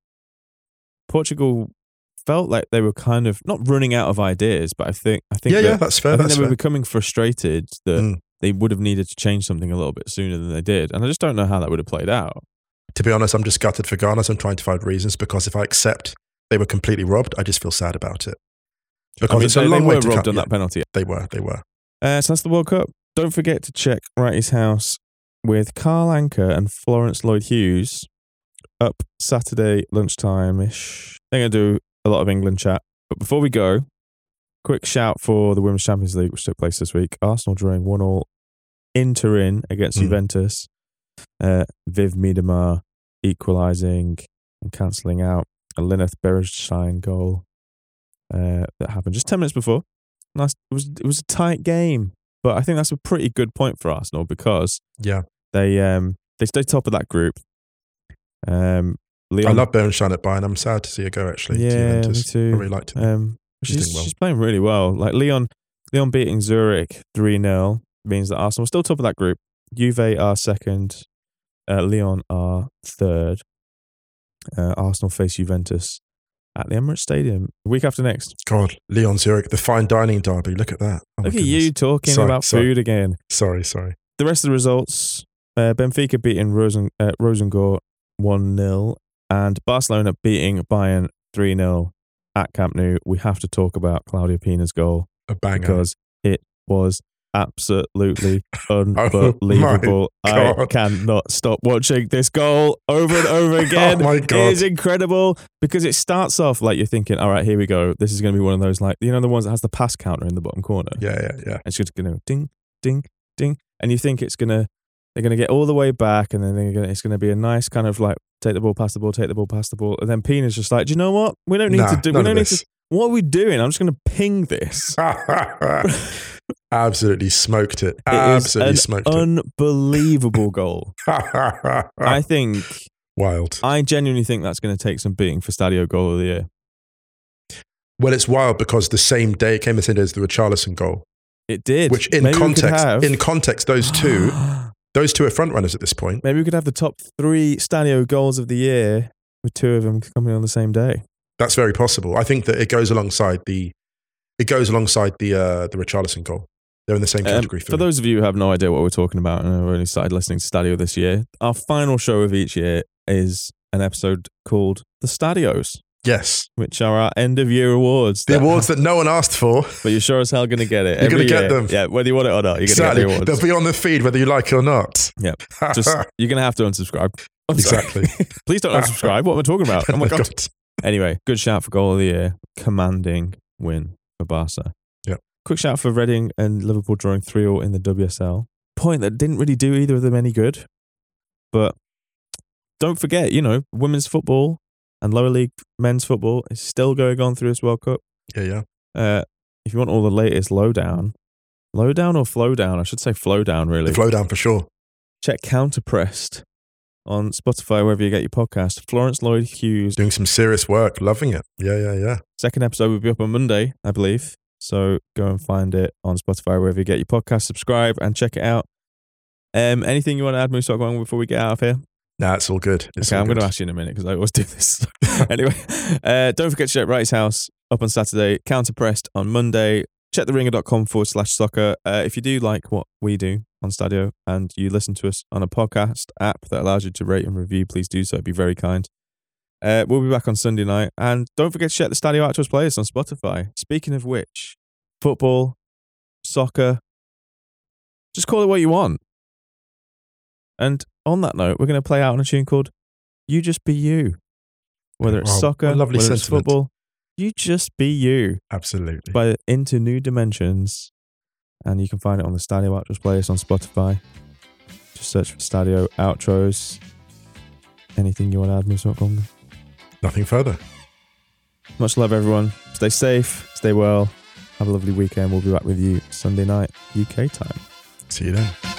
Portugal felt like they were kind of not running out of ideas, but I think yeah, that's fair. I think that's they were fair. becoming frustrated that they would have needed to change something a little bit sooner than they did, and I just don't know how that would have played out. To be honest, I'm just gutted for Ghana. So I'm trying to find reasons, because if I accept they were completely robbed, I just feel sad about it. Because it's a long way to robbed come. on that penalty. They were. So that's the World Cup. Don't forget to check Wrighty's House with Carl Anker and Florence Lloyd-Hughes up Saturday lunchtime-ish. They're going to do a lot of England chat. But before we go, quick shout for the Women's Champions League, which took place this week. Arsenal drawing 1-1 in Turin against Juventus. Viv Miedema equalising and cancelling out a Lineth Bergstein goal that happened just 10 minutes before. Nice. It was a tight game, but I think that's a pretty good point for Arsenal, because they stay top of that group. Leon, I love Bergstein at Bayern. I'm sad to see her go, actually. Yeah, me too. I really liked her. She's playing really well. Like Leon beating Zurich 3-0 means that Arsenal are still top of that group. Juve are second. Leon are third. Arsenal face Juventus at the Emirates Stadium the week after next. God, Leon Zurich, the fine dining derby. Look at that. Oh, look at you talking about food again. Sorry. The rest of the results, Benfica beating Rosengård 1-0 and Barcelona beating Bayern 3-0 at Camp Nou. We have to talk about Claudia Pina's goal. A banger. Because it was absolutely unbelievable. I cannot stop watching this goal over and over again. Oh my God. It is incredible, because it starts off like you're thinking, all right, here we go. This is going to be one of those, like, you know, the ones that has the pass counter in the bottom corner. Yeah. And it's just going to ding, ding, ding. And you think they're going to get all the way back, and then it's going to be a nice kind of like, take the ball, pass the ball, take the ball, pass the ball. And then Pina's just like, do you know what? We don't need to. What are we doing? I'm just going to ping this. Absolutely smoked it. Absolutely smoked it. Unbelievable goal. I think. Wild. I genuinely think that's going to take some beating for Stadio Goal of the Year. Well, it's wild because it came the same day as the Richarlison goal. It did. Which in context, those two are front runners at this point. Maybe we could have the top 3 Stadio Goals of the year with 2 of them coming on the same day. That's very possible. I think that it goes alongside the Richarlison goal. They're in the same category. For those of you who have no idea what we're talking about and have only started listening to Stadio this year, our final show of each year is an episode called The Stadios. Yes. Which are our end of year awards. The awards that no one asked for. But you're sure as hell going to get it. You're going to get them. Yeah, whether you want it or not, you're going to get the awards. They'll be on the feed whether you like it or not. Yeah. You're going to have to unsubscribe. Exactly. Please don't unsubscribe. What am I talking about? Oh my God. Anyway, good shout for goal of the year. Commanding win for Barca. Yeah. Quick shout for Reading and Liverpool drawing 3-0 in the WSL. Point that didn't really do either of them any good. But don't forget, women's football and lower league men's football is still going on through this World Cup. Yeah. If you want all the latest lowdown or flowdown, I should say flowdown really. The flowdown for sure. Check Counterpressed on Spotify, wherever you get your podcast. Florence Lloyd-Hughes. Doing some serious work. Loving it. Yeah. Second episode will be up on Monday, I believe. So go and find it on Spotify, wherever you get your podcast. Subscribe and check it out. Anything you want to add, Moose Ogwang, before we get out of here? Nah, it's all good. I'm going to ask you in a minute because I always do this. Anyway, don't forget to check Wrighty's House up on Saturday, Counterpressed on Monday. check theringer.com/soccer. If you do like what we do on Stadio and you listen to us on a podcast app that allows you to rate and review, please do so. It'd be very kind. We'll be back on Sunday night. And don't forget to check the Stadio Outros playlist on Spotify. Speaking of which, football, soccer, just call it what you want. And on that note, we're going to play out on a tune called You Just Be You. Whether it's soccer, lovely whether it's sentiment. football, you just be you. Absolutely. By Into New Dimensions. And you can find it on the Stadio Outros playlist on Spotify. Just search for Stadio Outros. Anything you want to add, Mr. Conga? Nothing further. Much love, everyone. Stay safe, stay well. Have a lovely weekend. We'll be back with you Sunday night, UK time. See you then.